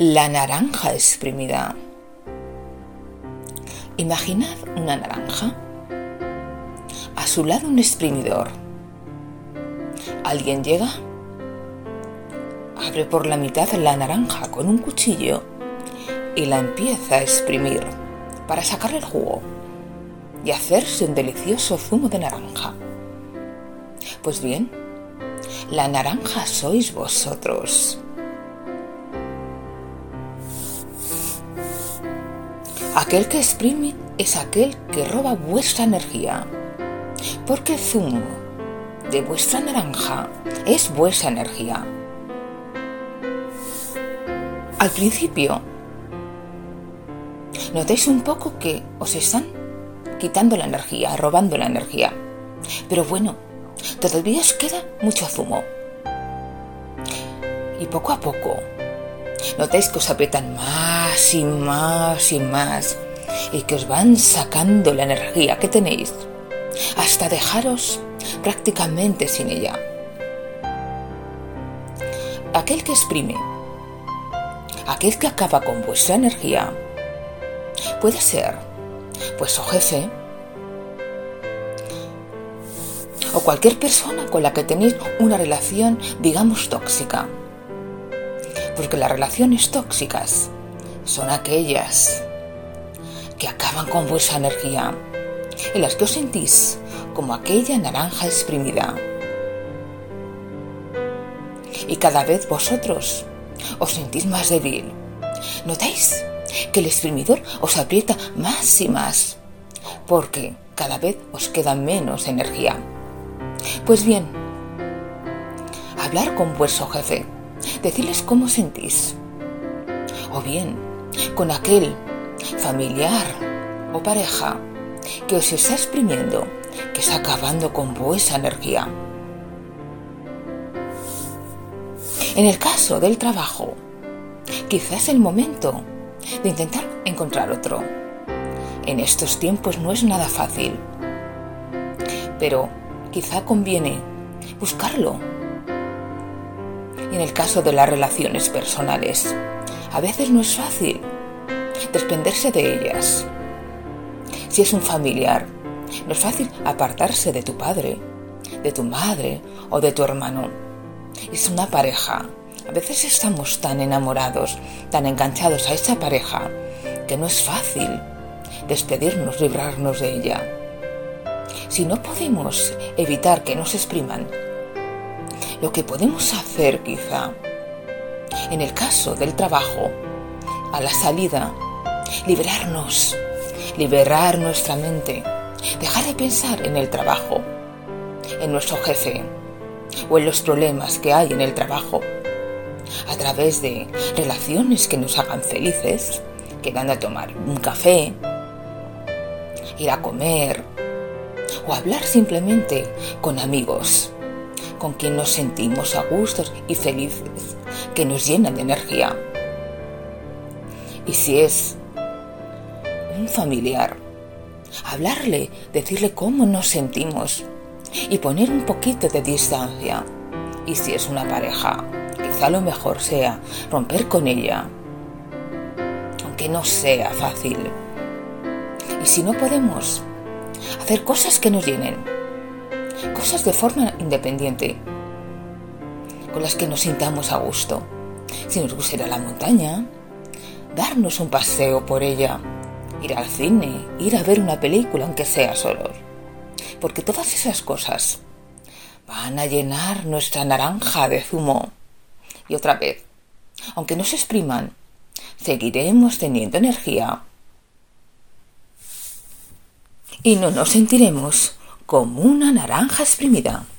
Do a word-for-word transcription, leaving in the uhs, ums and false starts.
La naranja exprimida. Imaginad una naranja. A su lado un exprimidor. Alguien llega, abre por la mitad la naranja con un cuchillo y la empieza a exprimir para sacarle el jugo y hacerse un delicioso zumo de naranja. Pues bien, la naranja sois vosotros. Aquel que exprime es aquel que roba vuestra energía, porque el zumo de vuestra naranja es vuestra energía. Al principio, notéis un poco que os están quitando la energía, robando la energía. Pero bueno, todavía os queda mucho zumo. Y poco a poco, notáis que os aprietan más y más y más y que os van sacando la energía que tenéis hasta dejaros prácticamente sin ella. Aquel que exprime, aquel que acaba con vuestra energía, puede ser vuestro jefe o cualquier persona con la que tenéis una relación, digamos, tóxica. Porque las relaciones tóxicas son aquellas que acaban con vuestra energía, en las que os sentís como aquella naranja exprimida. Y cada vez vosotros os sentís más débil. ¿Notáis que el exprimidor os aprieta más y más? Porque cada vez os queda menos energía. Pues bien, hablar con vuestro jefe, decirles cómo sentís. O bien, con aquel familiar o pareja que os está exprimiendo, que está acabando con vuestra energía. En el caso del trabajo, quizás es el momento de intentar encontrar otro. En estos tiempos no es nada fácil, pero quizá conviene buscarlo. Y en el caso de las relaciones personales, a veces no es fácil desprenderse de ellas. Si es un familiar, no es fácil apartarse de tu padre, de tu madre o de tu hermano. Es una pareja. A veces estamos tan enamorados, tan enganchados a esa pareja, que no es fácil despedirnos, librarnos de ella. Si no podemos evitar que nos expriman, lo que podemos hacer quizá, en el caso del trabajo, a la salida, liberarnos, liberar nuestra mente, dejar de pensar en el trabajo, en nuestro jefe o en los problemas que hay en el trabajo, a través de relaciones que nos hagan felices, quedando a tomar un café, ir a comer o hablar simplemente con amigos, con quien nos sentimos a gustos y felices, que nos llenan de energía. Y si es un familiar, hablarle, decirle cómo nos sentimos y poner un poquito de distancia. Y si es una pareja, quizá lo mejor sea romper con ella, aunque no sea fácil. Y si no podemos, hacer cosas que nos llenen, cosas de forma independiente, con las que nos sintamos a gusto. Si nos gusta ir a la montaña, darnos un paseo por ella, ir al cine, ir a ver una película, aunque sea solos. Porque todas esas cosas van a llenar nuestra naranja de zumo. Y otra vez, aunque no se expriman, seguiremos teniendo energía. Y no nos sentiremos como una naranja exprimida.